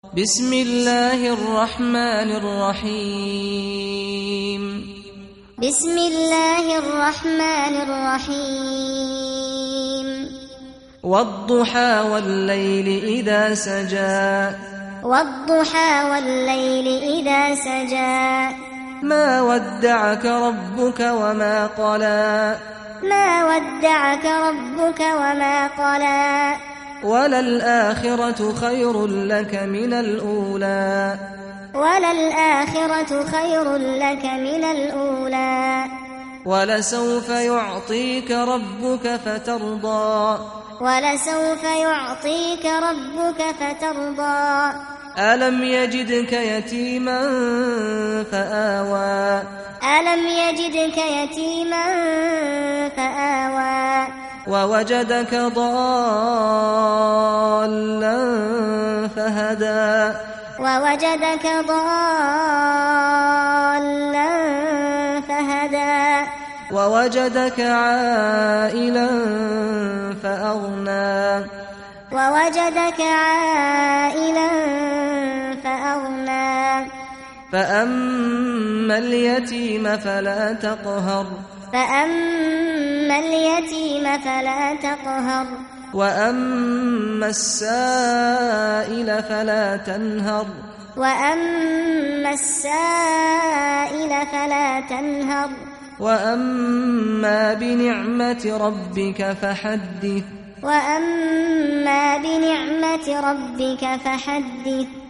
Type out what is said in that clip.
بسم الله الرحمن الرحيم بسم الله الرحمن الرحيم والضحى والليل إذا سجى والضحى والليل إذا سجى ما ودعك ربك وما قلى ما ودعك ربك وما قلى وللآخرة خير لك من الأولى وللآخرة خير لك من الأولى ولسوف يعطيك ربك فترضى ولسوف يعطيك ربك فترضى ألم يجدك يتيما فآوى ألم يجدك يتيما فآوى ووجدك ضالا فهدى ووجدك ضالا فهدى ووجدك عائلا فأغنى ووجدك عائلا فأغنى فأما اليتيم فلا تقهر فأما اليتيم فلا تقهر وأما السائل فلا تنهر وأما السائل فلا تنهر وأما بنعمة ربك فحدث وأما بنعمة ربك فحدث